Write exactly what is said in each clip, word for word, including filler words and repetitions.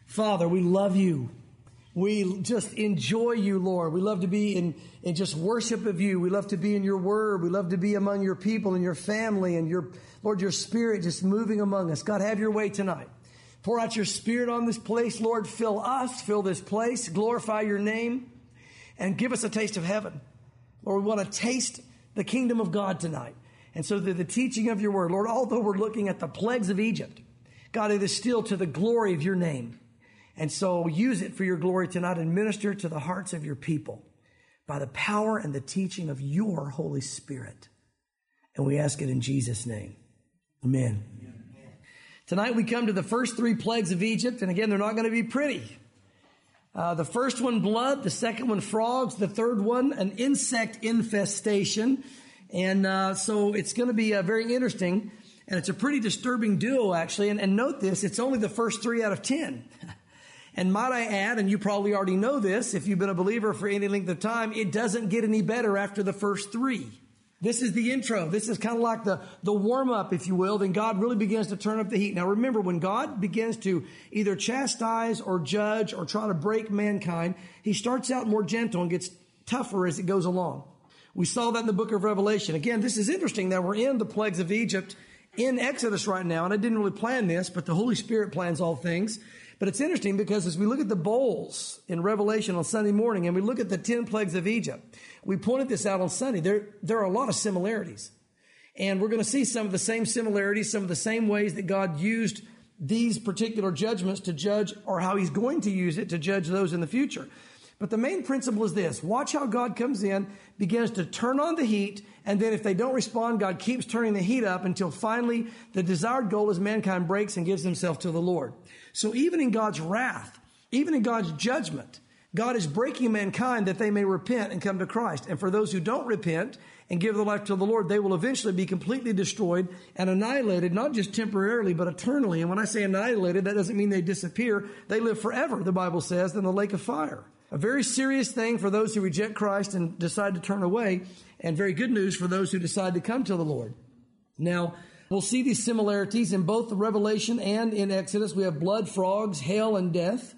Father, we love you. We just enjoy you, Lord. We love to be in, in just worship of you. We love to be in your word. We love to be among your people and your family and your, Lord, your spirit just moving among us. God, have your way tonight. Pour out your spirit on this place, Lord. Fill us, fill this place, glorify your name, and give us a taste of heaven. Lord, we want to taste the kingdom of God tonight. And so through the teaching of your word, Lord, although we're looking at the plagues of Egypt, God, it is still to the glory of your name. And so use it for your glory tonight and minister to the hearts of your people by the power and the teaching of your Holy Spirit. And we ask it in Jesus' name. Amen. Amen. Tonight we come to the first three plagues of Egypt. And again, they're not going to be pretty. Uh, the first one, blood. The second one, frogs. The third one, an insect infestation. And uh, so it's going to be uh, very interesting. And it's a pretty disturbing duo, actually. And, and note this, it's only the first three out of ten. And might I add, and you probably already know this, if you've been a believer for any length of time, it doesn't get any better after the first three. This is the intro. This is kind of like the, the warm-up, if you will. Then God really begins to turn up the heat. Now remember, when God begins to either chastise or judge or try to break mankind, he starts out more gentle and gets tougher as it goes along. We saw that in the book of Revelation. Again, this is interesting that we're in the plagues of Egypt in Exodus right now, and I didn't really plan this, but the Holy Spirit plans all things. But it's interesting because as we look at the bowls in Revelation on Sunday morning and we look at the ten plagues of Egypt, we pointed this out on Sunday. There, there are a lot of similarities. And we're going to see some of the same similarities, some of the same ways that God used these particular judgments to judge, or how he's going to use it to judge those in the future. But the main principle is this. Watch how God comes in, begins to turn on the heat, and then if they don't respond, God keeps turning the heat up until finally the desired goal is mankind breaks and gives himself to the Lord. So even in God's wrath, even in God's judgment, God is breaking mankind that they may repent and come to Christ. And for those who don't repent and give their life to the Lord, they will eventually be completely destroyed and annihilated, not just temporarily, but eternally. And when I say annihilated, that doesn't mean they disappear. They live forever, the Bible says, in the lake of fire. A very serious thing for those who reject Christ and decide to turn away, and very good news for those who decide to come to the Lord. Now, we'll see these similarities in both the Revelation and in Exodus. We have blood, frogs, hail, and death.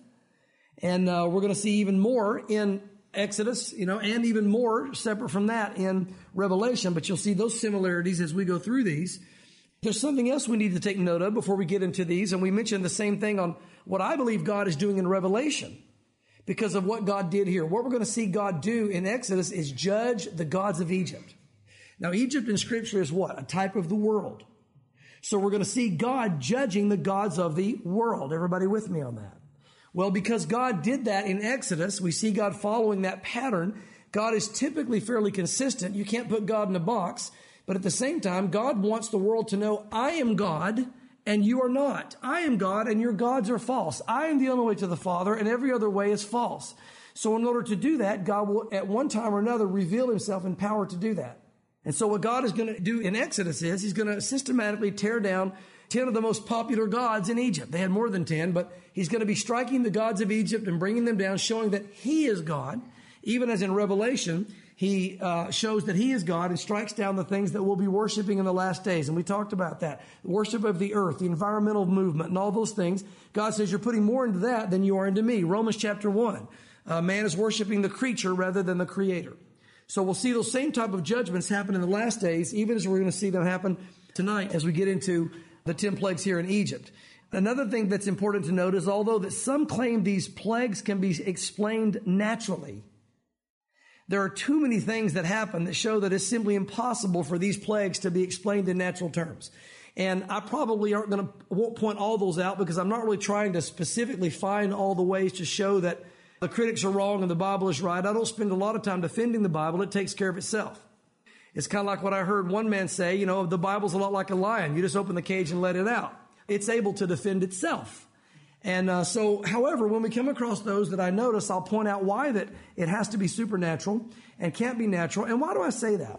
And uh, we're going to see even more in Exodus, you know, and even more separate from that in Revelation. But you'll see those similarities as we go through these. There's something else we need to take note of before we get into these. And we mentioned the same thing on what I believe God is doing in Revelation because of what God did here. What we're going to see God do in Exodus is judge the gods of Egypt. Now, Egypt in Scripture is what? A type of the world. So we're going to see God judging the gods of the world. Everybody with me on that? Well, because God did that in Exodus, we see God following that pattern. God is typically fairly consistent. You can't put God in a box. But at the same time, God wants the world to know, I am God and you are not. I am God and your gods are false. I am the only way to the Father and every other way is false. So in order to do that, God will at one time or another reveal himself in power to do that. And so what God is going to do in Exodus is he's going to systematically tear down ten of the most popular gods in Egypt. They had more than ten, but he's going to be striking the gods of Egypt and bringing them down, showing that he is God. Even as in Revelation, he uh, shows that he is God and strikes down the things that we'll be worshiping in the last days. And we talked about that. The worship of the earth, the environmental movement, and all those things. God says you're putting more into that than you are into me. Romans chapter one. Uh, man is worshiping the creature rather than the creator. So we'll see those same type of judgments happen in the last days, even as we're going to see them happen tonight as we get into the ten plagues here in Egypt. Another thing that's important to note is although that some claim these plagues can be explained naturally, there are too many things that happen that show that it's simply impossible for these plagues to be explained in natural terms. And I probably aren't going to, won't point all those out because I'm not really trying to specifically find all the ways to show that the critics are wrong and the Bible is right. I don't spend a lot of time defending the Bible. It takes care of itself. It's kind of like what I heard one man say, you know, the Bible's a lot like a lion. You just open the cage and let it out. It's able to defend itself. And uh, so, however, when we come across those that I notice, I'll point out why that it has to be supernatural and can't be natural. And why do I say that?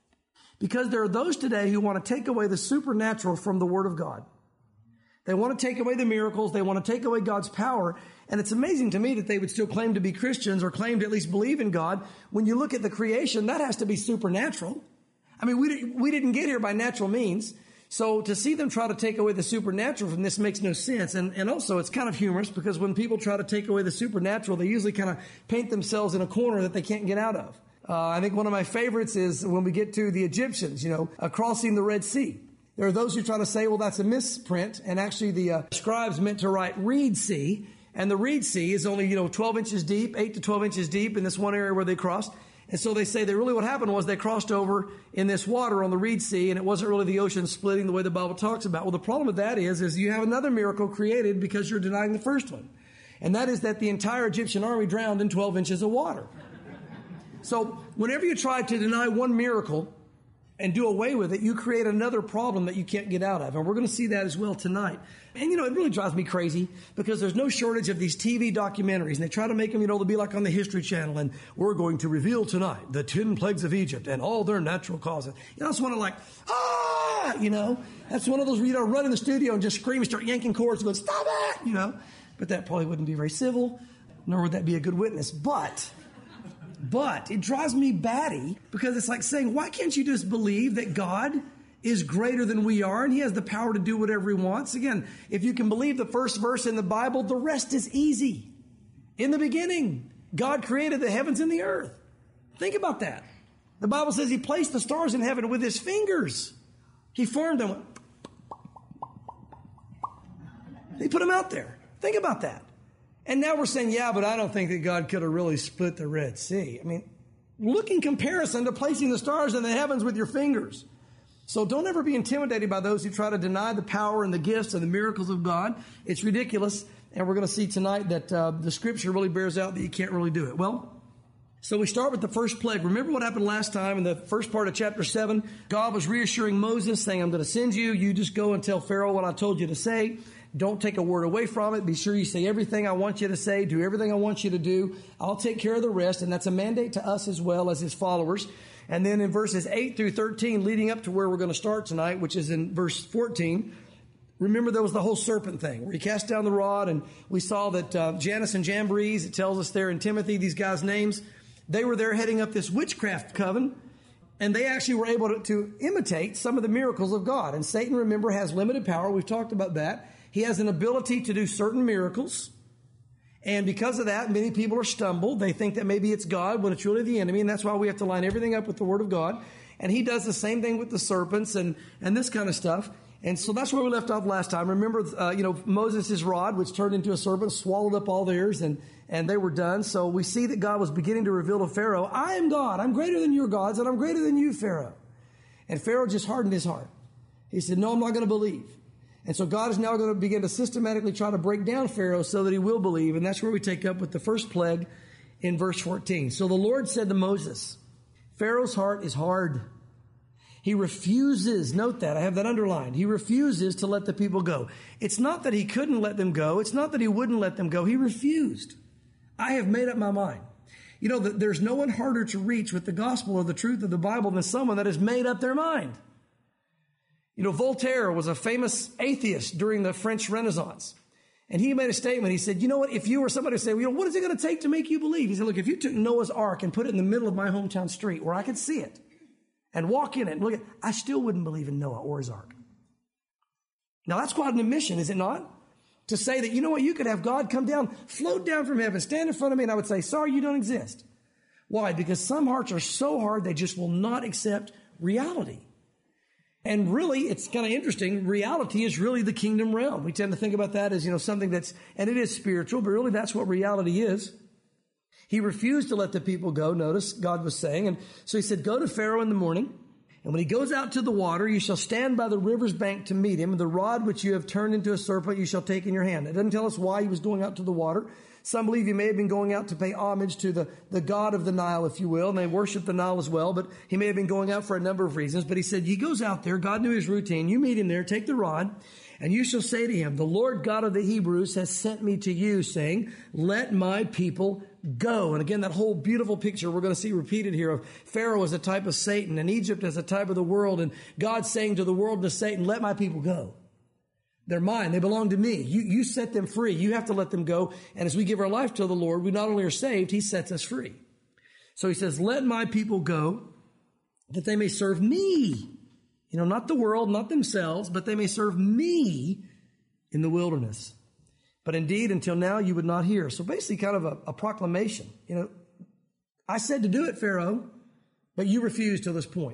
Because there are those today who want to take away the supernatural from the Word of God. They want to take away the miracles. They want to take away God's power. And it's amazing to me that they would still claim to be Christians or claim to at least believe in God. When you look at the creation, that has to be supernatural. I mean, we, we didn't get here by natural means. So to see them try to take away the supernatural from this makes no sense. And, and also it's kind of humorous because when people try to take away the supernatural, they usually kind of paint themselves in a corner that they can't get out of. Uh, I think one of my favorites is when we get to the Egyptians, you know, uh, crossing the Red Sea. There are those who try to say, well, that's a misprint. And actually the uh, scribes meant to write Reed Sea. And the Reed Sea is only, you know, twelve inches deep, eight to twelve inches deep in this one area where they crossed. And so they say that really what happened was they crossed over in this water on the Reed Sea, and it wasn't really the ocean splitting the way the Bible talks about. Well, the problem with that is, is you have another miracle created because you're denying the first one. And that is that the entire Egyptian army drowned in twelve inches of water. So whenever you try to deny one miracle and do away with it, you create another problem that you can't get out of. And we're going to see that as well tonight. And, you know, it really drives me crazy because there's no shortage of these T V documentaries. And they try to make them, you know, they'll be like on the History Channel. And we're going to reveal tonight the ten plagues of Egypt and all their natural causes. You know, it's one of like, ah, you know. That's one of those where you don't run in the studio and just scream and start yanking cords and go, stop it, you know. But that probably wouldn't be very civil, nor would that be a good witness. But... But it drives me batty because it's like saying, why can't you just believe that God is greater than we are and he has the power to do whatever he wants? Again, if you can believe the first verse in the Bible, the rest is easy. In the beginning, God created the heavens and the earth. Think about that. The Bible says he placed the stars in heaven with his fingers. He formed them. He put them out there. Think about that. And now we're saying, yeah, but I don't think that God could have really split the Red Sea. I mean, look in comparison to placing the stars in the heavens with your fingers. So don't ever be intimidated by those who try to deny the power and the gifts and the miracles of God. It's ridiculous. And we're going to see tonight that uh, the scripture really bears out that you can't really do it. Well, so we start with the first plague. Remember what happened last time in the first part of chapter seven? God was reassuring Moses, saying, I'm going to send you. You just go and tell Pharaoh what I told you to say. Don't take a word away from it. Be sure you say everything I want you to say. Do everything I want you to do. I'll take care of the rest. And that's a mandate to us as well as his followers. And then in verses eight through thirteen, leading up to where we're going to start tonight, which is in verse fourteen, remember there was the whole serpent thing where he cast down the rod. And we saw that uh, Jannes and Jambres, it tells us there in Timothy, these guys' names, they were there heading up this witchcraft coven. And they actually were able to, to imitate some of the miracles of God. And Satan, remember, has limited power. We've talked about that. He has an ability to do certain miracles. And because of that, many people are stumbled. They think that maybe it's God when it's really the enemy. And that's why we have to line everything up with the Word of God. And he does the same thing with the serpents and, and this kind of stuff. And so that's where we left off last time. Remember, uh, you know, Moses' rod, which turned into a serpent, swallowed up all theirs, and, and they were done. So we see that God was beginning to reveal to Pharaoh, I am God. I'm greater than your gods, and I'm greater than you, Pharaoh. And Pharaoh just hardened his heart. He said, no, I'm not going to believe. And so God is now going to begin to systematically try to break down Pharaoh so that he will believe. And that's where we take up with the first plague in verse fourteen. So the Lord said to Moses, Pharaoh's heart is hard. He refuses, note that, I have that underlined. He refuses to let the people go. It's not that he couldn't let them go. It's not that he wouldn't let them go. He refused. I have made up my mind. You know, there's no one harder to reach with the gospel or the truth of the Bible than someone that has made up their mind. You know, Voltaire was a famous atheist during the French Renaissance. And he made a statement. He said, you know what, if you were somebody to say, well, you know, what is it going to take to make you believe? He said, look, if you took Noah's Ark and put it in the middle of my hometown street where I could see it and walk in it and look at it, I still wouldn't believe in Noah or his ark. Now, that's quite an admission, is it not? To say that, you know what, you could have God come down, float down from heaven, stand in front of me, and I would say, sorry, you don't exist. Why? Because some hearts are so hard, they just will not accept reality. And really, it's kind of interesting. Reality is really the kingdom realm. We tend to think about that as, you know, something that's, and it is spiritual, but really that's what reality is. He refused to let the people go. Notice God was saying. And so he said, go to Pharaoh in the morning. And when he goes out to the water, you shall stand by the river's bank to meet him. And the rod which you have turned into a serpent, you shall take in your hand. It doesn't tell us why he was going out to the water. Some believe he may have been going out to pay homage to the, the god of the Nile, if you will. And they worship the Nile as well. But he may have been going out for a number of reasons. But he said, he goes out there. God knew his routine. You meet him there. Take the rod. And you shall say to him, the Lord God of the Hebrews has sent me to you, saying, let my people go. And again, that whole beautiful picture we're going to see repeated here of Pharaoh as a type of Satan and Egypt as a type of the world. And God saying to the world and to Satan, let my people go. They're mine. They belong to me. You, you set them free. You have to let them go. And as we give our life to the Lord, we not only are saved, he sets us free. So he says, let my people go that they may serve me. You know, not the world, not themselves, but they may serve me in the wilderness. But indeed, until now, you would not hear. So basically kind of a, a proclamation. You know, I said to do it, Pharaoh, but you refused till this point.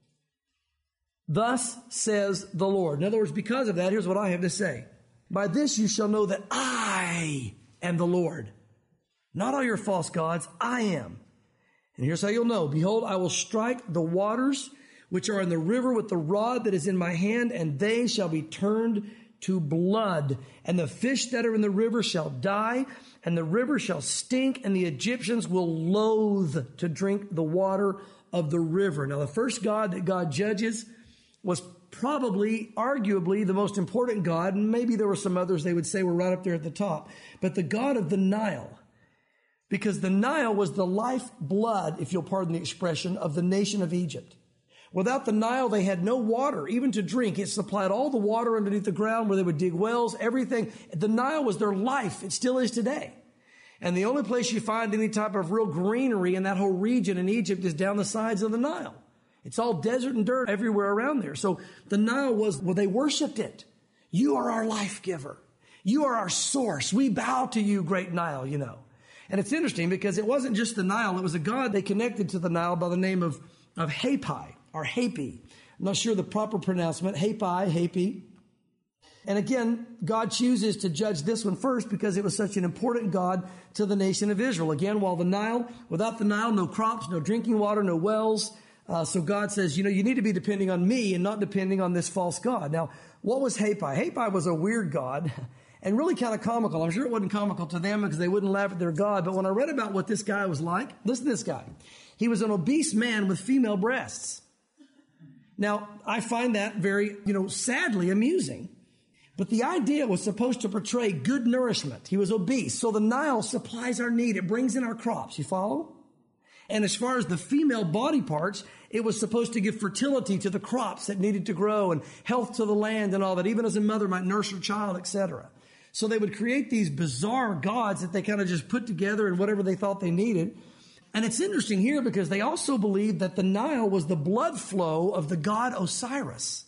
Thus says the Lord. In other words, because of that, here's what I have to say. By this you shall know that I am the Lord. Not all your false gods, I am. And here's how you'll know. Behold, I will strike the waters which are in the river with the rod that is in my hand, and they shall be turned to blood. And the fish that are in the river shall die, and the river shall stink, and the Egyptians will loathe to drink the water of the river. Now, the first God that God judges was probably, arguably, the most important God, and maybe there were some others they would say were right up there at the top, but the God of the Nile. Because the Nile was the lifeblood, if you'll pardon the expression, of the nation of Egypt. Without the Nile, they had no water, even to drink. It supplied all the water underneath the ground where they would dig wells, everything. The Nile was their life. It still is today. And the only place you find any type of real greenery in that whole region in Egypt is down the sides of the Nile. It's all desert and dirt everywhere around there. So the Nile was, well, they worshiped it. You are our life giver. You are our source. We bow to you, great Nile, you know. And it's interesting because it wasn't just the Nile. It was a god they connected to the Nile by the name of, of Hapi or Hapi. I'm not sure the proper pronouncement. Hapi, Hapi. And again, God chooses to judge this one first because it was such an important God to the nation of Israel. Again, while the Nile, without the Nile, no crops, no drinking water, no wells. Uh, so God says, you know, you need to be depending on me and not depending on this false God. Now, what was Hapi? Hapi was a weird God and really kind of comical. I'm sure it wasn't comical to them because they wouldn't laugh at their God. But when I read about what this guy was like, listen to this guy. He was an obese man with female breasts. Now, I find that very, you know, sadly amusing. But the idea was supposed to portray good nourishment. He was obese. So the Nile supplies our need. It brings in our crops. You follow? And as far as the female body parts, it was supposed to give fertility to the crops that needed to grow and health to the land and all that, even as a mother might nurse her child, et cetera. So they would create these bizarre gods that they kind of just put together and whatever they thought they needed. And it's interesting here because they also believed that the Nile was the blood flow of the god Osiris.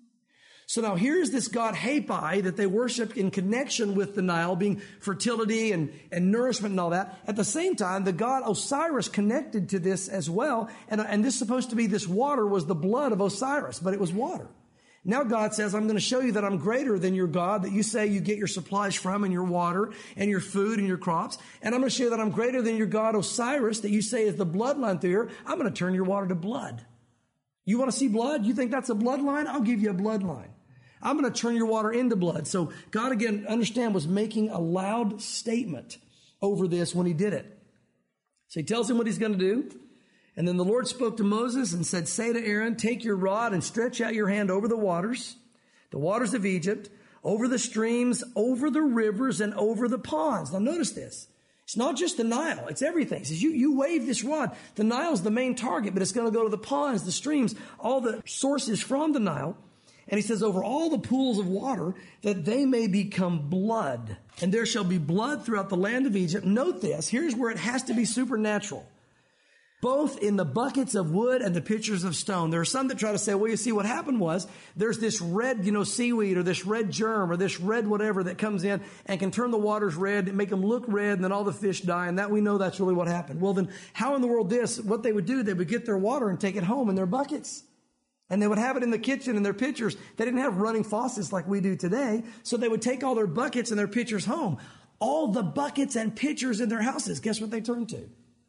So now here's this god Hapi that they worshiped in connection with the Nile being fertility and, and nourishment and all that. At the same time, the god Osiris connected to this as well. And, and this supposed to be this water was the blood of Osiris, but it was water. Now God says, I'm going to show you that I'm greater than your God that you say you get your supplies from and your water and your food and your crops. And I'm going to show you that I'm greater than your God Osiris that you say is the bloodline through here. I'm going to turn your water to blood. You want to see blood? You think that's a bloodline? I'll give you a bloodline. I'm going to turn your water into blood. So God, again, understand, was making a loud statement over this when he did it. So he tells him what he's going to do. And then the Lord spoke to Moses and said, say to Aaron, take your rod and stretch out your hand over the waters, the waters of Egypt, over the streams, over the rivers, and over the ponds. Now notice this. It's not just the Nile. It's everything. It says you, you wave this rod. The Nile's the main target, but it's going to go to the ponds, the streams, all the sources from the Nile. And he says, over all the pools of water, that they may become blood. And there shall be blood throughout the land of Egypt. Note this. Here's where it has to be supernatural. Both in the buckets of wood and the pitchers of stone. There are some that try to say, well, you see, what happened was there's this red, you know, seaweed or this red germ or this red whatever that comes in and can turn the waters red and make them look red, and then all the fish die. And that we know that's really what happened. Well, then how in the world this? What they would do, they would get their water and take it home in their buckets. And they would have it in the kitchen in their pitchers. They didn't have running faucets like we do today. So they would take all their buckets and their pitchers home. All the buckets and pitchers in their houses, guess what they turned to?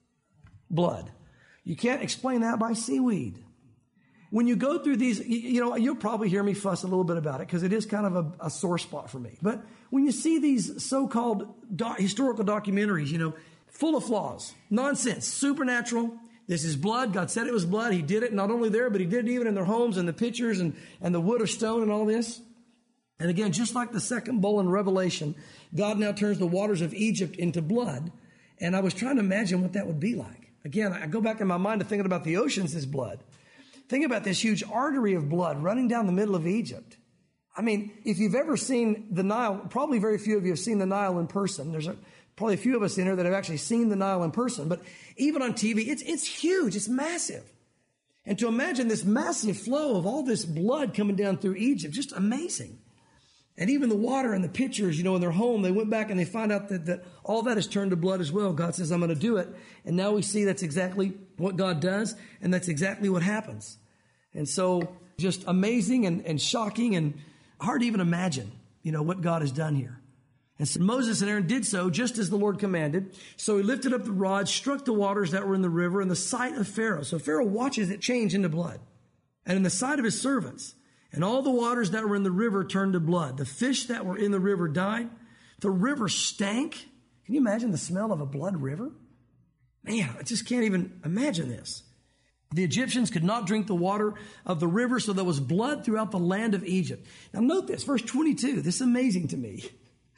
Blood. You can't explain that by seaweed. When you go through these, you know, you'll probably hear me fuss a little bit about it because it is kind of a, a sore spot for me. But when you see these so-called do- historical documentaries, you know, full of flaws, nonsense, supernatural. This is blood. God said it was blood. He did it not only there, but he did it even in their homes and the pitchers and, and the wood or stone and all this. And again, just like the second bowl in Revelation, God now turns the waters of Egypt into blood. And I was trying to imagine what that would be like. Again, I go back in my mind to thinking about the oceans as blood. Think about this huge artery of blood running down the middle of Egypt. I mean, if you've ever seen the Nile, probably very few of you have seen the Nile in person. There's a Probably a few of us in here that have actually seen the Nile in person. But even on T V, it's it's huge. It's massive. And to imagine this massive flow of all this blood coming down through Egypt, just amazing. And even the water and the pitchers, you know, in their home, they went back and they find out that, that all that has turned to blood as well. God says, I'm going to do it. And now we see that's exactly what God does, and that's exactly what happens. And so just amazing and, and shocking and hard to even imagine, you know, what God has done here. And so Moses and Aaron did so just as the Lord commanded. So he lifted up the rod, struck the waters that were in the river in the sight of Pharaoh. So Pharaoh watches it change into blood. And in the sight of his servants. And all the waters that were in the river turned to blood. The fish that were in the river died. The river stank. Can you imagine the smell of a blood river? Man, I just can't even imagine this. The Egyptians could not drink the water of the river, so there was blood throughout the land of Egypt. Now note this, verse twenty-two. This is amazing to me.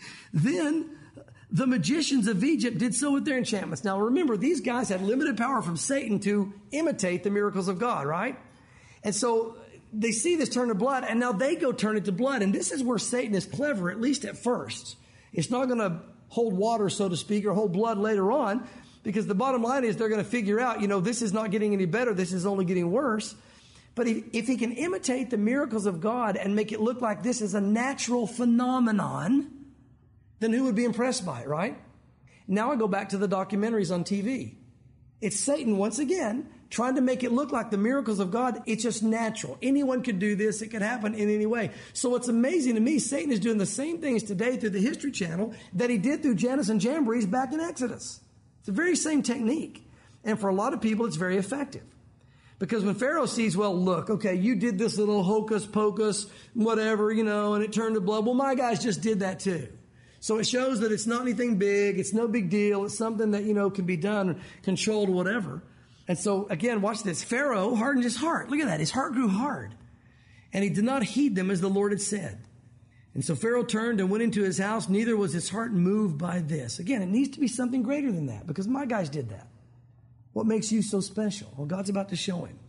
Then the magicians of Egypt did so with their enchantments. Now remember, these guys had limited power from Satan to imitate the miracles of God, right? And so they see this turn to blood, and now they go turn it to blood. And this is where Satan is clever, at least at first. It's not going to hold water, so to speak, or hold blood later on, because the bottom line is they're going to figure out, you know, this is not getting any better. This is only getting worse. But if, if he can imitate the miracles of God and make it look like this is a natural phenomenon, then who would be impressed by it, right? Now I go back to the documentaries on T V. It's Satan once again trying to make it look like the miracles of God, it's just natural. Anyone could do this. It could happen in any way. So what's amazing to me, Satan is doing the same things today through the History Channel that he did through Janus and Jambres back in Exodus. It's the very same technique. And for a lot of people, it's very effective. Because when Pharaoh sees, well, look, okay, you did this little hocus pocus, whatever, you know, and it turned to blood. Well, my guys just did that too. So it shows that it's not anything big. It's no big deal. It's something that, you know, can be done, controlled, whatever. And so, again, watch this. Pharaoh hardened his heart. Look at that. His heart grew hard. And he did not heed them as the Lord had said. And so Pharaoh turned and went into his house. Neither was his heart moved by this. Again, it needs to be something greater than that, because my guys did that. What makes you so special? Well, God's about to show him.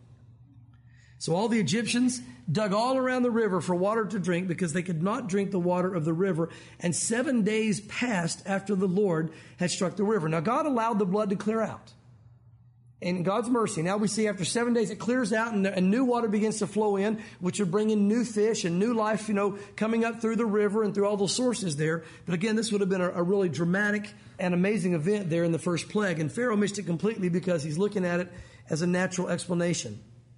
So all the Egyptians dug all around the river for water to drink, because they could not drink the water of the river. And seven days passed after the Lord had struck the river. Now, God allowed the blood to clear out. In God's mercy, now we see after seven days it clears out and, and new water begins to flow in, which would bring in new fish and new life, you know, coming up through the river and through all those sources there. But again, this would have been a, a really dramatic and amazing event there in the first plague. And Pharaoh missed it completely because he's looking at it as a natural explanation.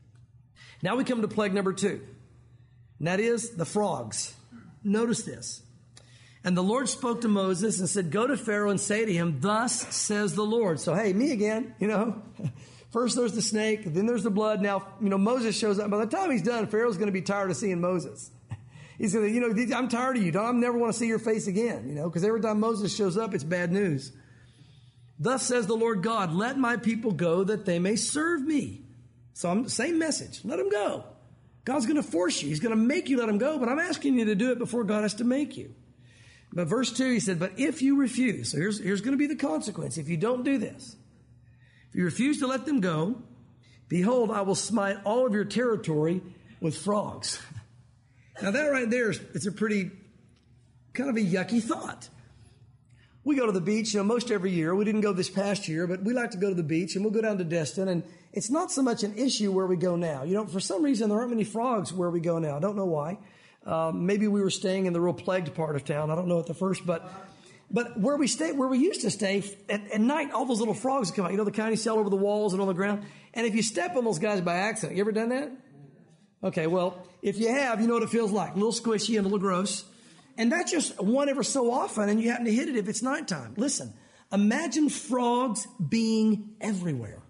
Now we come to plague number two. And that is the frogs. Notice this. And the Lord spoke to Moses and said, go to Pharaoh and say to him, thus says the Lord. So, hey, me again, you know. First there's the snake, then there's the blood. Now, you know, Moses shows up. By the time he's done, Pharaoh's going to be tired of seeing Moses. He's going to, you know, I'm tired of you. I never want to see your face again, you know, because every time Moses shows up, it's bad news. Thus says the Lord God, let my people go that they may serve me. So I'm the same message. Let them go. God's going to force you. He's going to make you let them go, but I'm asking you to do it before God has to make you. But verse two, he said, but if you refuse, so here's, here's going to be the consequence. If you don't do this, if you refuse to let them go, behold, I will smite all of your territory with frogs. Now that right there, is, it's a pretty kind of a yucky thought. We go to the beach, you know, most every year. We didn't go this past year, but we like to go to the beach, and we'll go down to Destin. And it's not so much an issue where we go now. You know, for some reason, there aren't many frogs where we go now. I don't know why. Um, maybe we were staying in the real plagued part of town. I don't know at the first, but but where we stay, where we used to stay, at, at night, all those little frogs come out. You know, the kind you see all over the walls and on the ground. And if you step on those guys by accident, you ever done that? Okay, well, if you have, you know what it feels like. A little squishy and a little gross. And that's just one ever so often, and you happen to hit it if it's nighttime. Listen, imagine frogs being everywhere.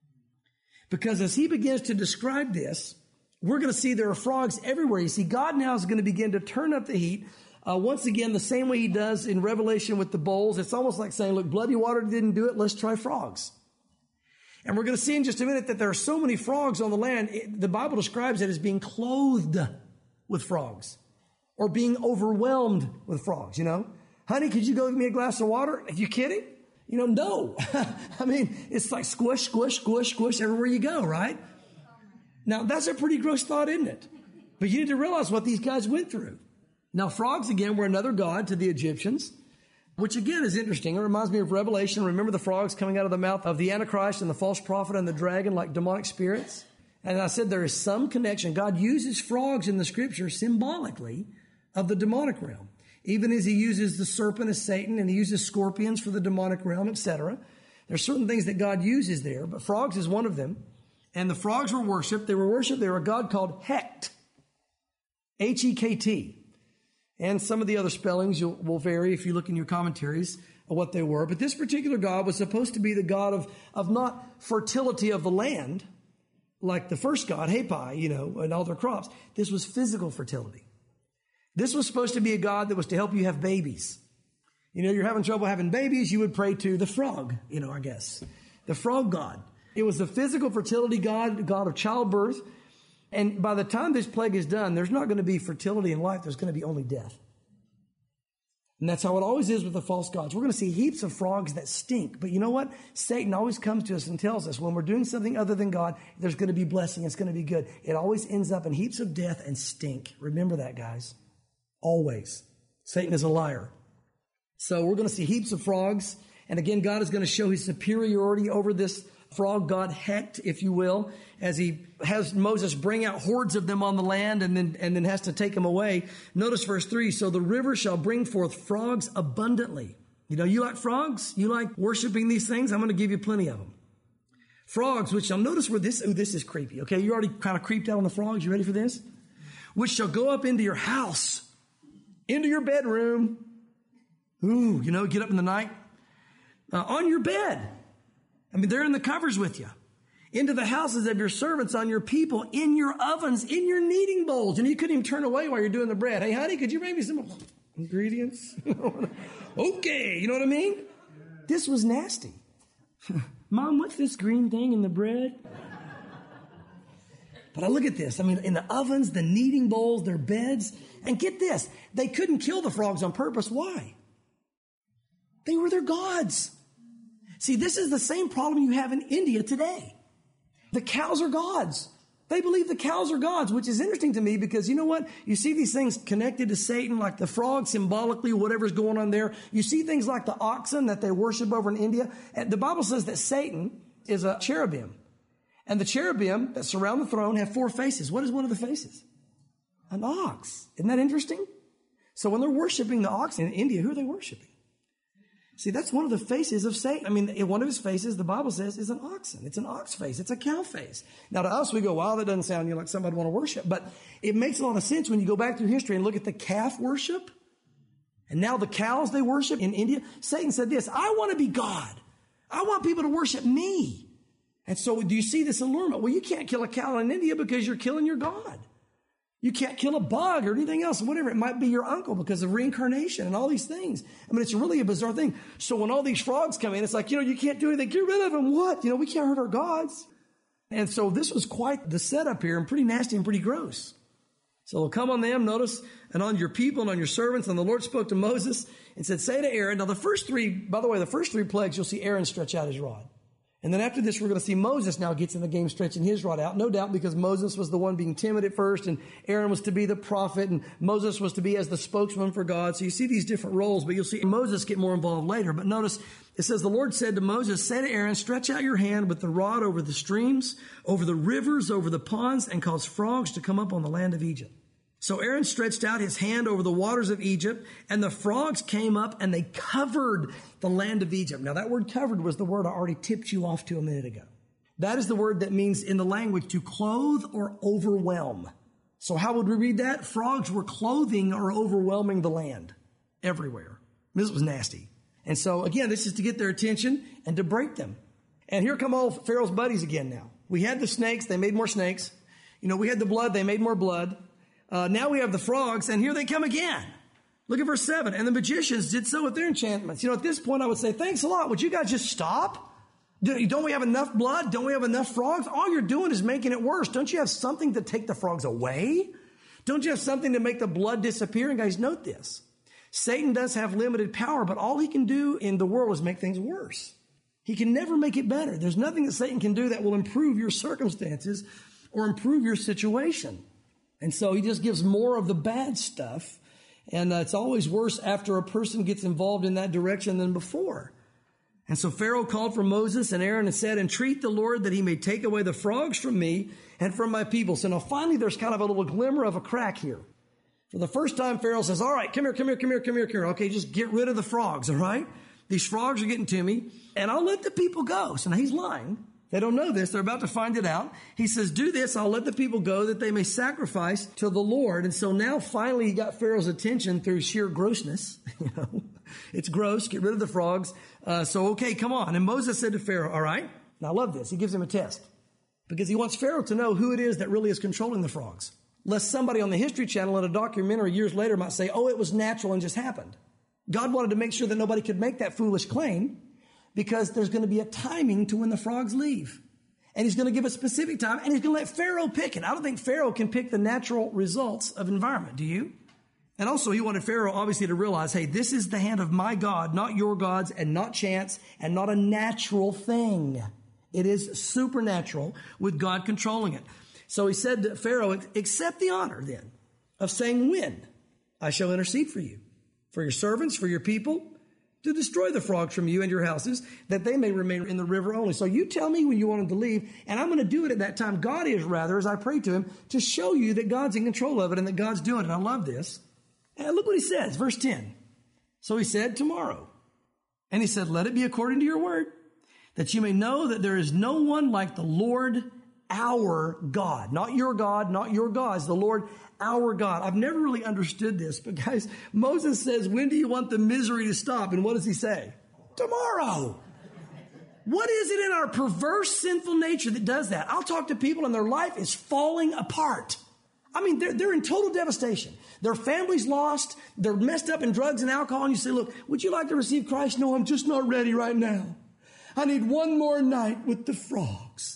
Because as he begins to describe this, we're going to see there are frogs everywhere. You see, God now is going to begin to turn up the heat. Uh, once again, the same way he does in Revelation with the bowls. It's almost like saying, look, bloody water didn't do it. Let's try frogs. And we're going to see in just a minute that there are so many frogs on the land. It, the Bible describes it as being clothed with frogs or being overwhelmed with frogs, you know. Honey, could you go give me a glass of water? Are you kidding? You know, no. I mean, it's like squish, squish, squish, squish everywhere you go, right? Now, that's a pretty gross thought, isn't it? But you need to realize what these guys went through. Now, frogs, again, were another god to the Egyptians, which, again, is interesting. It reminds me of Revelation. Remember the frogs coming out of the mouth of the Antichrist and the false prophet and the dragon like demonic spirits? And I said there is some connection. God uses frogs in the scripture symbolically of the demonic realm. Even as he uses the serpent as Satan and he uses scorpions for the demonic realm, et cetera. There's certain things that God uses there, but frogs is one of them. And the frogs were worshipped. They were worshipped. They were a god called Hekt. H E K T. And some of the other spellings you'll, will vary if you look in your commentaries of what they were. But this particular god was supposed to be the god of, of not fertility of the land, like the first god, Hapi, you know, and all their crops. This was physical fertility. This was supposed to be a god that was to help you have babies. You know, you're having trouble having babies, you would pray to the frog, you know, I guess. The frog god. It was the physical fertility god, god of childbirth. And by the time this plague is done, there's not going to be fertility in life. There's going to be only death. And that's how it always is with the false gods. We're going to see heaps of frogs that stink. But you know what? Satan always comes to us and tells us when we're doing something other than God, there's going to be blessing. It's going to be good. It always ends up in heaps of death and stink. Remember that, guys. Always. Satan is a liar. So we're going to see heaps of frogs. And again, God is going to show his superiority over this frog god Hekt, if you will, as he has Moses bring out hordes of them on the land and then, and then has to take them away. Notice verse three. So the river shall bring forth frogs abundantly. You know, you like frogs? You like worshiping these things? I'm going to give you plenty of them. Frogs, which shall notice where this, oh, this is creepy. Okay. You already kind of creeped out on the frogs. You ready for this? Which shall go up into your house, into your bedroom. Ooh, you know, get up in the night, uh, on your bed. I mean, they're in the covers with you. Into the houses of your servants, on your people, in your ovens, in your kneading bowls. And you couldn't even turn away while you're doing the bread. Hey, honey, could you bring me some ingredients? Okay, you know what I mean? This was nasty. Mom, what's this green thing in the bread? But I look at this. I mean, in the ovens, the kneading bowls, their beds. And get this, they couldn't kill the frogs on purpose. Why? They were their gods. See, this is the same problem you have in India today. The cows are gods. They believe the cows are gods, which is interesting to me because you know what? You see these things connected to Satan, like the frog symbolically, whatever's going on there. You see things like the oxen that they worship over in India. And the Bible says that Satan is a cherubim. And the cherubim that surround the throne have four faces. What is one of the faces? An ox. Isn't that interesting? So when they're worshiping the ox in India, who are they worshiping? See, that's one of the faces of Satan. I mean, one of his faces, the Bible says, is an oxen. It's an ox face. It's a cow face. Now, to us, we go, wow, that doesn't sound you know, like somebody want to worship. But it makes a lot of sense when you go back through history and look at the calf worship. And now the cows they worship in India. Satan said this, I want to be God. I want people to worship me. And so do you see this allurement? Well, you can't kill a cow in India because you're killing your God. You can't kill a bug or anything else, whatever. It might be your uncle because of reincarnation and all these things. I mean, it's really a bizarre thing. So when all these frogs come in, it's like, you know, you can't do anything. Get rid of them. What? You know, we can't hurt our gods. And so this was quite the setup here and pretty nasty and pretty gross. So it'll come on them, notice, and on your people and on your servants. And the Lord spoke to Moses and said, say to Aaron. Now the first three, by the way, the first three plagues, you'll see Aaron stretch out his rod. And then after this, we're going to see Moses now gets in the game stretching his rod out. No doubt because Moses was the one being timid at first and Aaron was to be the prophet and Moses was to be as the spokesman for God. So you see these different roles, but you'll see Moses get more involved later. But notice it says, the Lord said to Moses, say to Aaron, stretch out your hand with the rod over the streams, over the rivers, over the ponds, and cause frogs to come up on the land of Egypt. So Aaron stretched out his hand over the waters of Egypt, and the frogs came up and they covered the land of Egypt. Now that word covered was the word I already tipped you off to a minute ago. That is the word that means in the language to clothe or overwhelm. So how would we read that? Frogs were clothing or overwhelming the land everywhere. This was nasty. And so again, this is to get their attention and to break them. And here come all Pharaoh's buddies again now. We had the snakes. They made more snakes. You know, we had the blood. They made more blood. Uh, now we have the frogs, and here they come again. Look at verse seven. And the magicians did so with their enchantments. You know, at this point, I would say, thanks a lot. Would you guys just stop? Don't we have enough blood? Don't we have enough frogs? All you're doing is making it worse. Don't you have something to take the frogs away? Don't you have something to make the blood disappear? And guys, note this. Satan does have limited power, but all he can do in the world is make things worse. He can never make it better. There's nothing that Satan can do that will improve your circumstances or improve your situation. And so he just gives more of the bad stuff. And uh, it's always worse after a person gets involved in that direction than before. And so Pharaoh called for Moses and Aaron and said, entreat the Lord that he may take away the frogs from me and from my people. So now finally there's kind of a little glimmer of a crack here. For the first time, Pharaoh says, all right, come here, come here, come here, come here, come here. Okay, just get rid of the frogs, all right? These frogs are getting to me, and I'll let the people go. So now he's lying. They don't know this. They're about to find it out. He says, do this. I'll let the people go that they may sacrifice to the Lord. And so now finally he got Pharaoh's attention through sheer grossness. You know, it's gross. Get rid of the frogs. Uh, so, okay, come on. And Moses said to Pharaoh, all right. Now I love this. He gives him a test because he wants Pharaoh to know who it is that really is controlling the frogs. Lest somebody on the History Channel in a documentary years later might say, oh, it was natural and just happened. God wanted to make sure that nobody could make that foolish claim, because there's going to be a timing to when the frogs leave. And he's going to give a specific time, and he's going to let Pharaoh pick it. I don't think Pharaoh can pick the natural results of environment. Do you? And also he wanted Pharaoh obviously to realize, hey, this is the hand of my God, not your gods, and not chance, and not a natural thing. It is supernatural with God controlling it. So he said to Pharaoh, accept the honor then of saying when I shall intercede for you, for your servants, for your people, to destroy the frogs from you and your houses, that they may remain in the river only. So you tell me when you want them to leave, and I'm going to do it at that time. God is, rather, as I pray to him, to show you that God's in control of it and that God's doing it. I love this. And look what he says, verse ten. So he said, tomorrow. And he said, let it be according to your word, that you may know that there is no one like the Lord our God. Not your God, not your gods, the Lord our God. I've never really understood this, but guys, Moses says, when do you want the misery to stop? And what does he say? Tomorrow. What is it in our perverse, sinful nature that does that? I'll talk to people and their life is falling apart. I mean, they're, they're in total devastation. Their family's lost. They're messed up in drugs and alcohol. And you say, look, would you like to receive Christ? No, I'm just not ready right now. I need one more night with the frogs.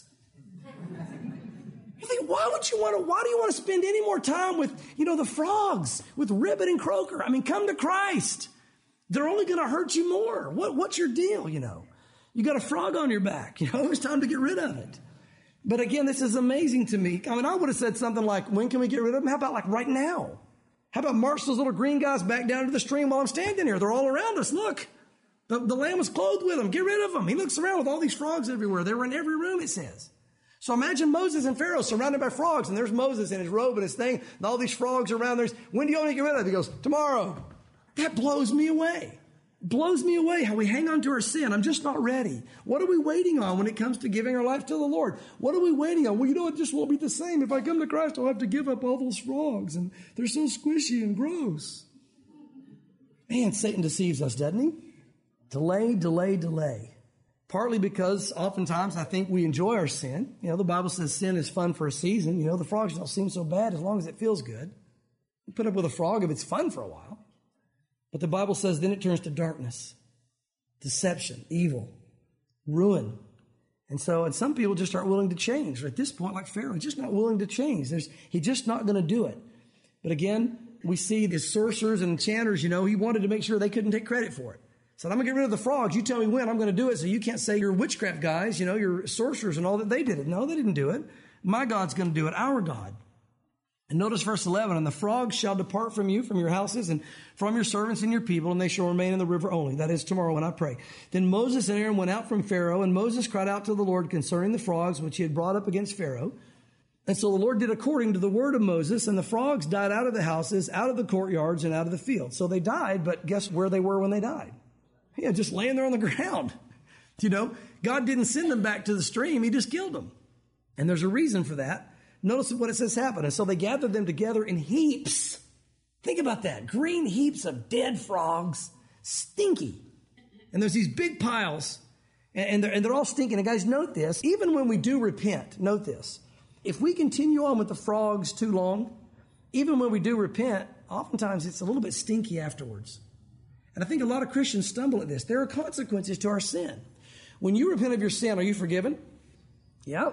You think, why would you want to, why do you want to spend any more time with, you know, the frogs, with Ribbit and Croaker? I mean, come to Christ. They're only going to hurt you more. What, what's your deal, you know? You got a frog on your back. You know, it's time to get rid of it. But again, this is amazing to me. I mean, I would have said something like, when can we get rid of them? How about like right now? How about march those little green guys back down to the stream while I'm standing here? They're all around us. Look, the, the lamb was clothed with them. Get rid of them. He looks around with all these frogs everywhere. They were in every room, it says. So imagine Moses and Pharaoh surrounded by frogs, and there's Moses in his robe and his thing, and all these frogs around there. When do you want to get rid of it? He goes, tomorrow. That blows me away. Blows me away how we hang on to our sin. I'm just not ready. What are we waiting on when it comes to giving our life to the Lord? What are we waiting on? Well, you know, it just won't be the same. If I come to Christ, I'll have to give up all those frogs, and they're so squishy and gross. Man, Satan deceives us, doesn't he? Delay, delay, delay. Partly because oftentimes I think we enjoy our sin. You know, the Bible says sin is fun for a season. You know, the frogs don't seem so bad as long as it feels good. You put up with a frog if it's fun for a while. But the Bible says then it turns to darkness, deception, evil, ruin. And so, and some people just aren't willing to change. Or at this point, like Pharaoh, just not willing to change. There's, he's just not going to do it. But again, we see the sorcerers and enchanters, you know, he wanted to make sure they couldn't take credit for it. Said, I'm going to get rid of the frogs. You tell me when. I'm going to do it. So you can't say you're witchcraft guys, you know, you're sorcerers and all that. They did it. No, they didn't do it. My God's going to do it. Our God. And notice verse eleven, and the frogs shall depart from you, from your houses, and from your servants and your people, and they shall remain in the river only. That is tomorrow when I pray. Then Moses and Aaron went out from Pharaoh, and Moses cried out to the Lord concerning the frogs, which he had brought up against Pharaoh. And so the Lord did according to the word of Moses, and the frogs died out of the houses, out of the courtyards, and out of the fields. So they died, but guess where they were when they died? Yeah, just laying there on the ground. You know, God didn't send them back to the stream. He just killed them. And there's a reason for that. Notice what it says happened. And so they gathered them together in heaps. Think about that. Green heaps of dead frogs. Stinky. And there's these big piles. And they're, and they're all stinking. And guys, note this. Even when we do repent, note this. If we continue on with the frogs too long, even when we do repent, oftentimes it's a little bit stinky afterwards. And I think a lot of Christians stumble at this. There are consequences to our sin. When you repent of your sin, are you forgiven? Yeah.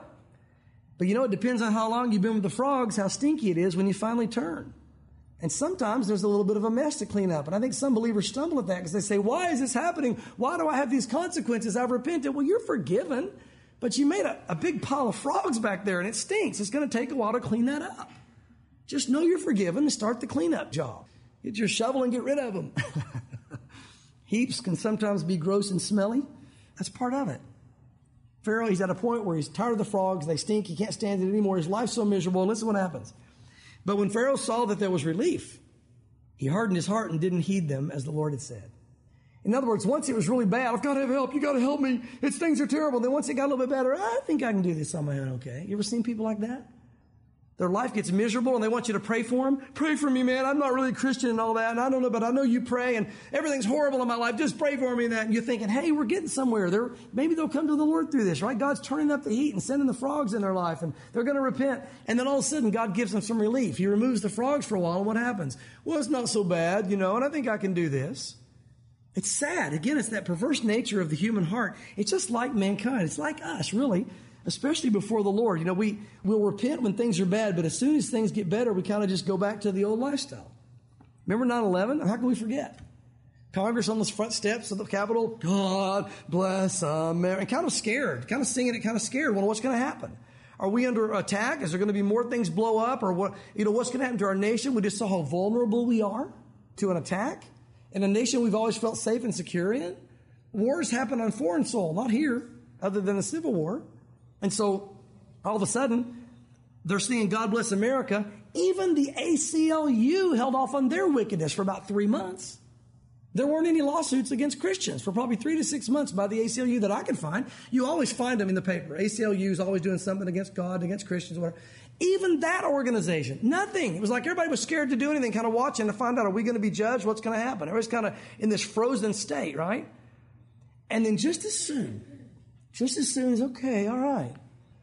But you know, it depends on how long you've been with the frogs, how stinky it is when you finally turn. And sometimes there's a little bit of a mess to clean up. And I think some believers stumble at that because they say, why is this happening? Why do I have these consequences? I've repented. Well, you're forgiven, but you made a, a big pile of frogs back there and it stinks. It's going to take a while to clean that up. Just know you're forgiven and start the cleanup job. Get your shovel and get rid of them. Heaps can sometimes be gross and smelly. That's part of it. Pharaoh, he's at a point where he's tired of the frogs. They stink. He can't stand it anymore. His life's so miserable. And listen what happens. But when Pharaoh saw that there was relief, he hardened his heart and didn't heed them as the Lord had said. In other words, once it was really bad, I've got to have help. You got to help me. It's things are terrible. Then once it got a little bit better, I think I can do this on my own. Okay. You ever seen people like that? Their life gets miserable and they want you to pray for them. Pray for me, man. I'm not really a Christian and all that. And I don't know, but I know you pray and everything's horrible in my life. Just pray for me and that. And you're thinking, hey, we're getting somewhere. They're, maybe they'll come to the Lord through this, right? God's turning up the heat and sending the frogs in their life and they're going to repent. And then all of a sudden God gives them some relief. He removes the frogs for a while and what happens? Well, it's not so bad, you know, and I think I can do this. It's sad. Again, it's that perverse nature of the human heart. It's just like mankind. It's like us, really. Especially before the Lord. You know, we will repent when things are bad, but as soon as things get better, we kind of just go back to the old lifestyle. Remember nine eleven? How can we forget? Congress on the front steps of the Capitol, God bless America. Kind of scared, kind of singing it, kind of scared. Well, what's going to happen? Are we under attack? Is there going to be more things blow up? Or what? You know, what's going to happen to our nation? We just saw how vulnerable we are to an attack. In a nation we've always felt safe and secure in. Wars happen on foreign soil, not here, other than the Civil War. And so, all of a sudden, they're seeing God bless America. Even the A C L U held off on their wickedness for about three months. There weren't any lawsuits against Christians for probably three to six months by the A C L U that I can find. You always find them in the paper. A C L U is always doing something against God, against Christians, whatever. Even that organization, nothing. It was like everybody was scared to do anything, kind of watching to find out, are we going to be judged? What's going to happen? Everybody's kind of in this frozen state, right? And then just as soon... Just as soon as, okay, all right.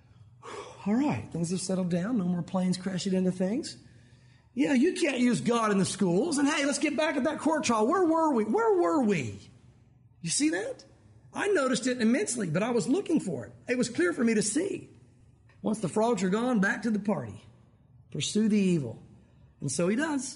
All right, things have settled down. No more planes crashing into things. Yeah, you can't use God in the schools. And hey, let's get back at that court trial. Where were we? Where were we? You see that? I noticed it immensely, but I was looking for it. It was clear for me to see. Once the frogs are gone, back to the party. Pursue the evil. And so he does.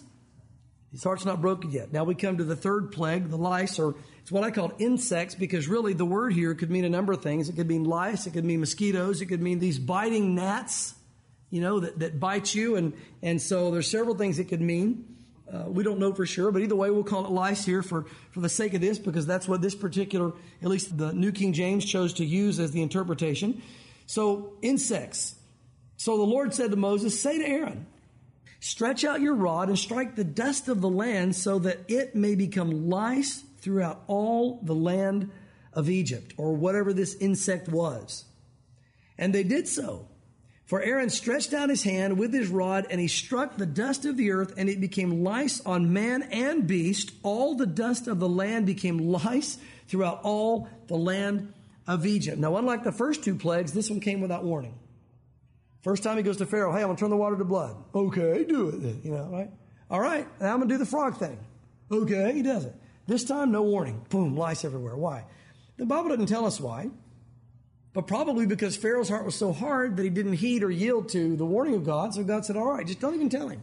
His heart's not broken yet. Now we come to the third plague, the lice, or it's what I call insects, because really the word here could mean a number of things. It could mean lice, it could mean mosquitoes, it could mean these biting gnats, you know, that, that bite you. And, and so there's several things it could mean. Uh, we don't know for sure, but either way, we'll call it lice here for, for the sake of this, because that's what this particular, at least the New King James, chose to use as the interpretation. So insects. So the Lord said to Moses, say to Aaron, stretch out your rod and strike the dust of the land so that it may become lice throughout all the land of Egypt, or whatever this insect was. And they did so. For Aaron stretched out his hand with his rod, and he struck the dust of the earth, and it became lice on man and beast. All the dust of the land became lice throughout all the land of Egypt. Now, unlike the first two plagues, this one came without warning. First time he goes to Pharaoh, hey, I'm going to turn the water to blood. Okay, do it then, you know, right? All right, now I'm going to do the frog thing. Okay, he does it. This time, no warning. Boom, lice everywhere. Why? The Bible doesn't tell us why, but probably because Pharaoh's heart was so hard that he didn't heed or yield to the warning of God. So God said, all right, just don't even tell him.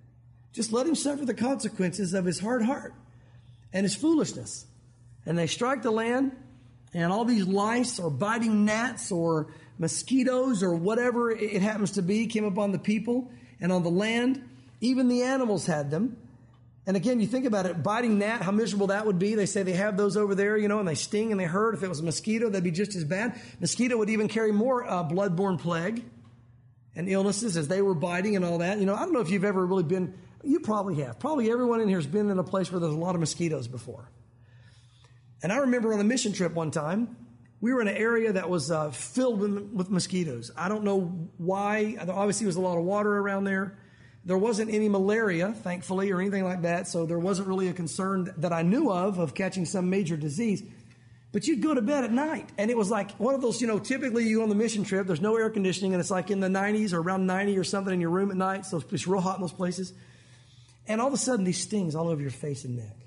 Just let him suffer the consequences of his hard heart and his foolishness. And they strike the land, and all these lice or biting gnats or mosquitoes or whatever it happens to be came upon the people and on the land. Even the animals had them. And again, you think about it, biting gnat, how miserable that would be. They say they have those over there, you know, and they sting and they hurt. If it was a mosquito, that'd be just as bad. Mosquito would even carry more uh, bloodborne plague and illnesses as they were biting and all that. You know, I don't know if you've ever really been, you probably have. Probably everyone in here has been in a place where there's a lot of mosquitoes before. And I remember on a mission trip one time, we were in an area that was uh, filled with, with mosquitoes. I don't know why. Obviously, there was a lot of water around there. There wasn't any malaria, thankfully, or anything like that, so there wasn't really a concern that I knew of of catching some major disease. But you'd go to bed at night, and it was like one of those, you know, typically you go on the mission trip, there's no air conditioning, and it's like in the nineties or around ninety or something in your room at night, so it's real hot in those places. And all of a sudden, these stings all over your face and neck.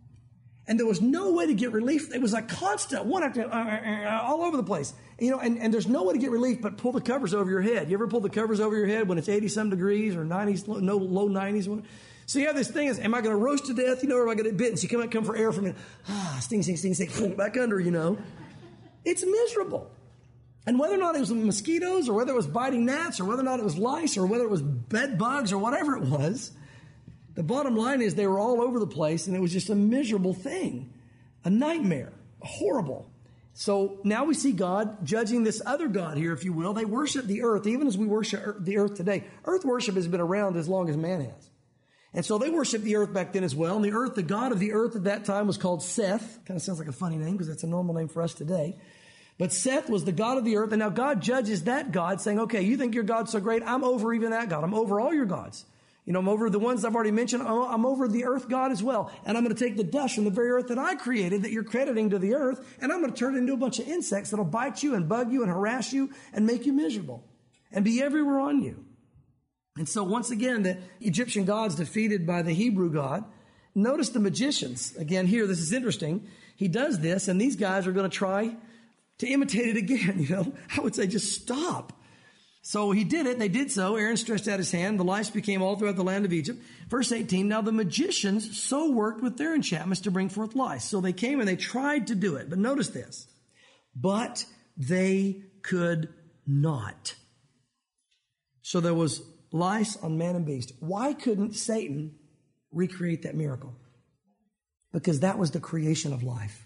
And there was no way to get relief. It was like constant, one after uh, uh, all over the place. You know, and, and there's no way to get relief but pull the covers over your head. You ever pull the covers over your head when it's eighty-some degrees or nineties, no low nineties? So you have this thing, is, am I going to roast to death, you know, or am I going to get bitten? So you come out, come for air from it. Ah, sting, sting, sting, sting, boom, back under, you know. It's miserable. And whether or not it was mosquitoes or whether it was biting gnats or whether or not it was lice or whether it was bed bugs or whatever it was, the bottom line is they were all over the place, and it was just a miserable thing, a nightmare, horrible. So now we see God judging this other God here, if you will. They worship the earth, even as we worship the earth today. Earth worship has been around as long as man has. And so they worshiped the earth back then as well. And the earth, the God of the earth at that time was called Seth. Kind of sounds like a funny name because that's a normal name for us today. But Seth was the God of the earth. And now God judges that God saying, okay, you think your God's so great. I'm over even that God. I'm over all your gods. You know, I'm over the ones I've already mentioned. I'm over the earth God as well. And I'm going to take the dust from the very earth that I created that you're crediting to the earth. And I'm going to turn it into a bunch of insects that'll bite you and bug you and harass you and make you miserable and be everywhere on you. And so once again, the Egyptian god's defeated by the Hebrew God. Notice the magicians. Again, here, this is interesting. He does this, and these guys are going to try to imitate it again. You know, I would say just stop. So he did it. They did so. Aaron stretched out his hand. The lice became all throughout the land of Egypt. Verse eighteen, now the magicians so worked with their enchantments to bring forth lice. So they came and they tried to do it. But notice this. But they could not. So there was lice on man and beast. Why couldn't Satan recreate that miracle? Because that was the creation of life.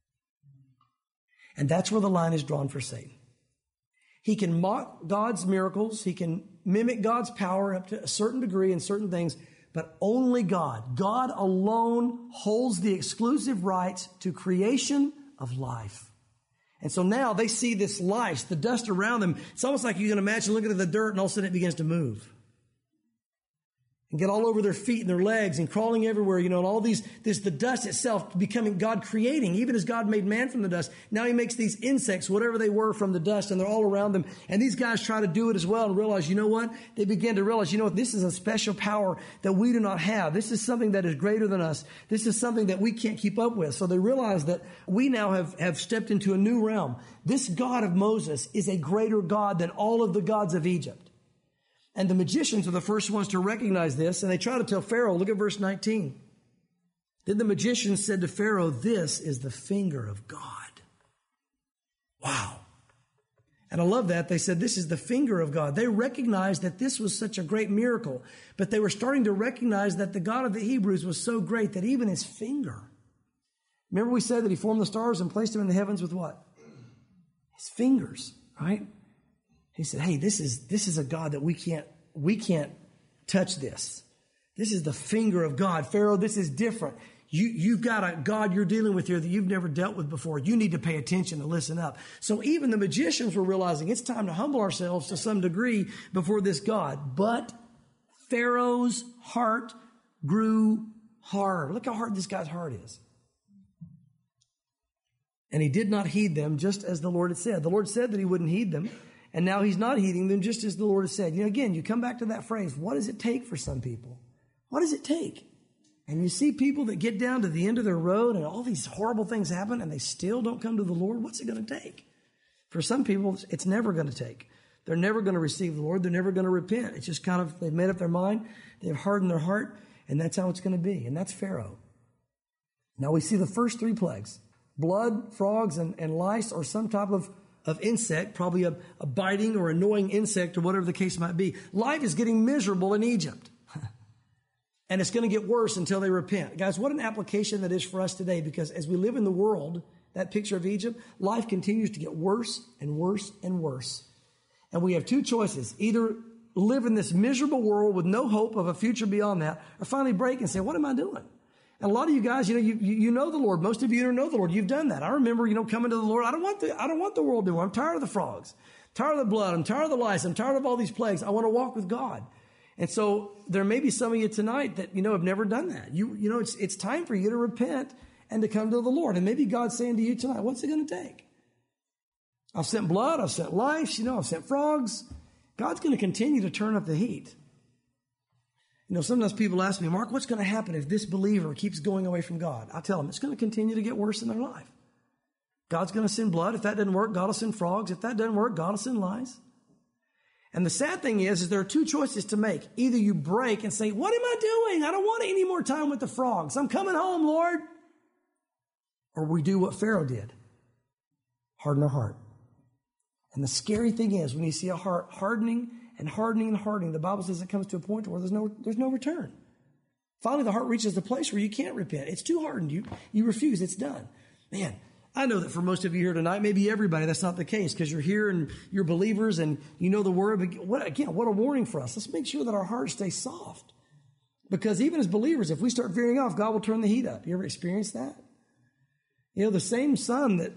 And that's where the line is drawn for Satan. He can mock God's miracles. He can mimic God's power up to a certain degree in certain things, but only God, God alone holds the exclusive rights to creation of life. And so now they see this lice, the dust around them. It's almost like you can imagine looking at the dirt and all of a sudden it begins to move. And get all over their feet and their legs and crawling everywhere, you know, and all these, this, the dust itself becoming God creating, even as God made man from the dust. Now he makes these insects, whatever they were, from the dust, and they're all around them. And these guys try to do it as well and realize, you know what? They begin to realize, you know what? This is a special power that we do not have. This is something that is greater than us. This is something that we can't keep up with. So they realize that we now have, have stepped into a new realm. This God of Moses is a greater God than all of the gods of Egypt. And the magicians are the first ones to recognize this, and they try to tell Pharaoh. Look at verse nineteen. Then the magicians said to Pharaoh, this is the finger of God. Wow. And I love that. They said, this is the finger of God. They recognized that this was such a great miracle, but they were starting to recognize that the God of the Hebrews was so great that even his finger. Remember we said that he formed the stars and placed them in the heavens with what? His fingers, right? He said, hey, this is, this is a God that we can't, we can't touch this. This is the finger of God. Pharaoh, this is different. You, you've got a God you're dealing with here that you've never dealt with before. You need to pay attention and listen up. So even the magicians were realizing it's time to humble ourselves to some degree before this God. But Pharaoh's heart grew hard. Look how hard this guy's heart is. And he did not heed them, just as the Lord had said. The Lord said that he wouldn't heed them. And now he's not heeding them, just as the Lord has said. You know, again, you come back to that phrase, what does it take for some people? What does it take? And you see people that get down to the end of their road and all these horrible things happen and they still don't come to the Lord. What's it going to take? For some people, it's never going to take. They're never going to receive the Lord. They're never going to repent. It's just kind of, they've made up their mind. They've hardened their heart, and that's how it's going to be. And that's Pharaoh. Now we see the first three plagues. Blood, frogs, and, and lice, or some type of of insect, probably a, a biting or annoying insect or whatever the case might be. Life is getting miserable in Egypt. And it's going to get worse until they repent. Guys, what an application that is for us today, because as we live in the world, that picture of Egypt, life continues to get worse and worse and worse. And we have two choices. Either live in this miserable world with no hope of a future beyond that, or finally break and say, what am I doing? And a lot of you guys, you know, you, you know the Lord. Most of you don't know the Lord. You've done that. I remember, you know, coming to the Lord. I don't want the, I don't want the world to do. I'm tired of the frogs, tired of the blood. I'm tired of the lice. I'm tired of all these plagues. I want to walk with God. And so there may be some of you tonight that, you know, have never done that. You, you know, it's, it's time for you to repent and to come to the Lord. And maybe God's saying to you tonight, what's it going to take? I've sent blood. I've sent lice. You know, I've sent frogs. God's going to continue to turn up the heat. You know, sometimes people ask me, Mark, what's going to happen if this believer keeps going away from God? I tell them it's going to continue to get worse in their life. God's going to send blood. If that doesn't work, God will send frogs. If that doesn't work, God will send lice. And the sad thing is, is there are two choices to make. Either you break and say, what am I doing? I don't want any more time with the frogs. I'm coming home, Lord. Or we do what Pharaoh did. Harden our heart. And the scary thing is, when you see a heart hardening and hardening and hardening, the Bible says it comes to a point where there's no, there's no return. Finally, the heart reaches the place where you can't repent. It's too hardened. You, you refuse. It's done. Man, I know that for most of you here tonight, maybe everybody, that's not the case because you're here and you're believers and you know the word. But what, again, what a warning for us. Let's make sure that our hearts stay soft. Because even as believers, if we start veering off, God will turn the heat up. You ever experienced that? You know, the same sun that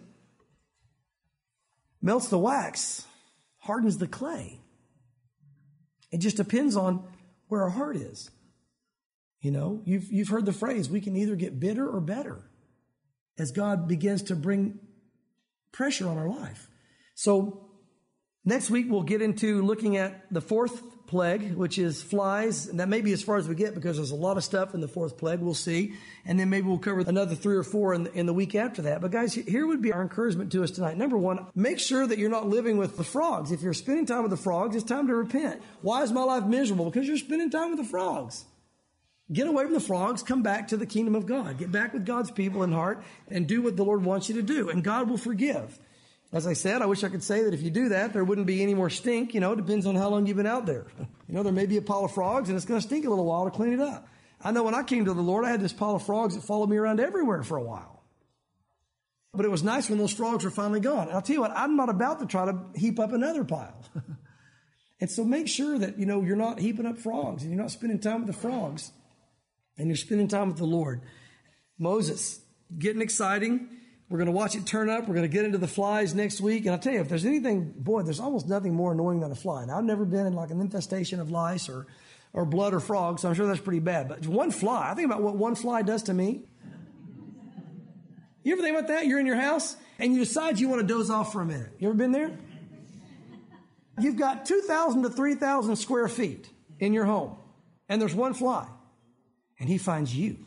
melts the wax hardens the clay. It just depends on where our heart is. You know, you've, you've heard the phrase, we can either get bitter or better as God begins to bring pressure on our life. So next week, we'll get into looking at the fourth plague, which is flies. And that may be as far as we get because there's a lot of stuff in the fourth plague. We'll see. And then maybe we'll cover another three or four in the, in the week after that. But guys, here would be our encouragement to us tonight. Number one, make sure that you're not living with the frogs. If you're spending time with the frogs, it's time to repent. Why is my life miserable? Because you're spending time with the frogs. Get away from the frogs. Come back to the kingdom of God. Get back with God's people in heart and do what the Lord wants you to do. And God will forgive. As I said, I wish I could say that if you do that, there wouldn't be any more stink. You know, it depends on how long you've been out there. You know, there may be a pile of frogs and it's going to stink a little while to clean it up. I know when I came to the Lord, I had this pile of frogs that followed me around everywhere for a while. But it was nice when those frogs were finally gone. And I'll tell you what, I'm not about to try to heap up another pile. And so make sure that, you know, you're not heaping up frogs and you're not spending time with the frogs. And you're spending time with the Lord. Moses, getting exciting. We're going to watch it turn up. We're going to get into the flies next week. And I'll tell you, if there's anything, boy, there's almost nothing more annoying than a fly. Now, I've never been in like an infestation of lice or, or blood or frogs, so I'm sure that's pretty bad. But one fly, I think about what one fly does to me. You ever think about that? You're in your house and you decide you want to doze off for a minute. You ever been there? You've got two thousand to three thousand square feet in your home, and there's one fly. And he finds you.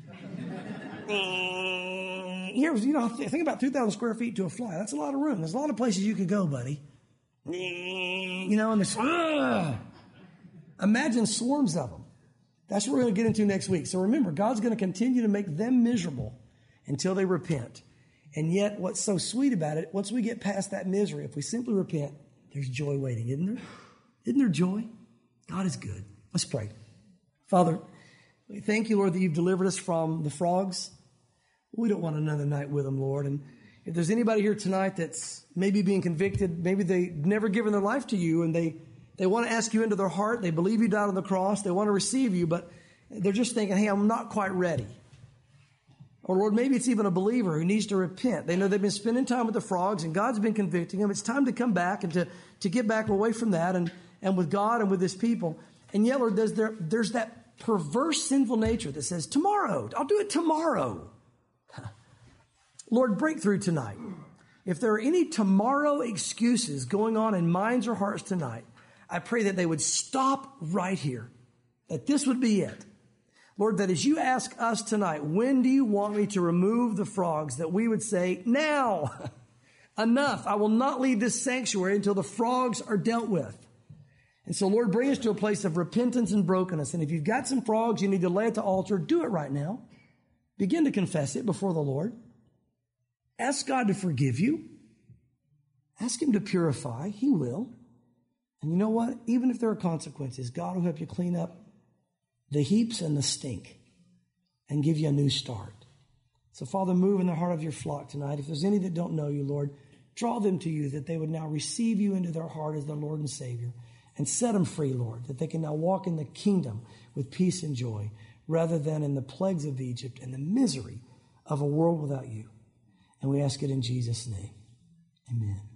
Here, you know, think about two thousand square feet to a fly. That's a lot of room. There's a lot of places you could go, buddy. You know, and this, uh, imagine swarms of them. That's what we're going to get into next week. So remember, God's going to continue to make them miserable until they repent. And yet, what's so sweet about it, once we get past that misery, if we simply repent, there's joy waiting, isn't there? Isn't there joy? God is good. Let's pray. Father, we thank you, Lord, that you've delivered us from the frogs. We don't want another night with them, Lord. And if there's anybody here tonight that's maybe being convicted, maybe they've never given their life to you and they, they want to ask you into their heart. They believe you died on the cross. They want to receive you, but they're just thinking, hey, I'm not quite ready. Or, Lord, maybe it's even a believer who needs to repent. They know they've been spending time with the frogs and God's been convicting them. It's time to come back and to, to get back away from that and, and with God and with his people. And yet, Lord, there's, there, there's that perverse sinful nature that says, tomorrow, I'll do it tomorrow. Lord, break through tonight. If there are any tomorrow excuses going on in minds or hearts tonight, I pray that they would stop right here, that this would be it. Lord, that as you ask us tonight, when do you want me to remove the frogs, that we would say, now, enough. I will not leave this sanctuary until the frogs are dealt with. And so, Lord, bring us to a place of repentance and brokenness. And if you've got some frogs, you need to lay at the altar, do it right now. Begin to confess it before the Lord. Ask God to forgive you. Ask him to purify. He will. And you know what? Even if there are consequences, God will help you clean up the heaps and the stink and give you a new start. So, Father, move in the heart of your flock tonight. If there's any that don't know you, Lord, draw them to you, that they would now receive you into their heart as their Lord and Savior. And set them free, Lord, that they can now walk in the kingdom with peace and joy rather than in the plagues of Egypt and the misery of a world without you. And we ask it in Jesus' name. Amen.